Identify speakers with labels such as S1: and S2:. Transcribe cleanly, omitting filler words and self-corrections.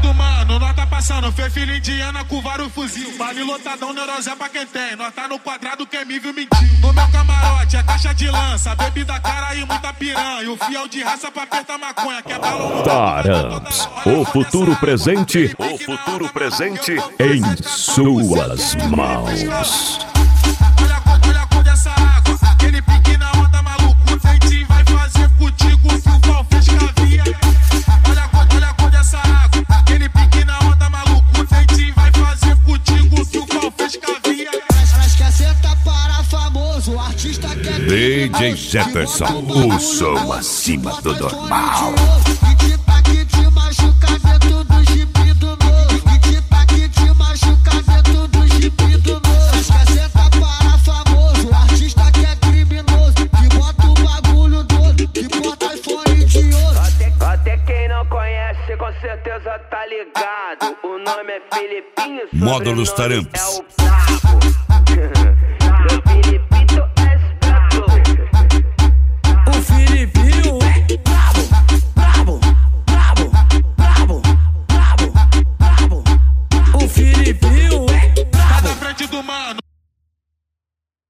S1: ligado, mano, nós tá passando. Fê filho indiana com vários fuzil. Baile lotadão, neurosé pra quem tem. Nós tá no quadrado, quem me viu mentiu. No meu camarote é caixa de lança, bebida cara e muita piranha. E o fiel de raça pra apertar maconha, que é balão.
S2: Tarams, o futuro presente em suas mãos.
S1: Olha a cor dessa água, aquele pique na onda maluco. O dentinho vai fazer contigo que o pau fez cavia. Olha a cor dessa água, aquele pique na onda maluco. O dentinho vai fazer contigo que o pau fez cavia.
S3: Mas quer sentar para famoso, o artista quer
S2: DJ Jefferson, o som acima do normal.
S3: Que te machuca dentro do jipe do novo. Que te machuca dentro do jipe do novo. Mas quer sentar para famoso, o artista que é criminoso. Que bota o bagulho todo, que bota iPhone de ouro.
S4: Até quem não conhece com certeza tá ligado. O nome é Filipinho,
S2: Módulos
S4: sobrenome
S2: Tarams.
S4: é o Brabo. Meu Filipito é brabo.
S5: O Filipinho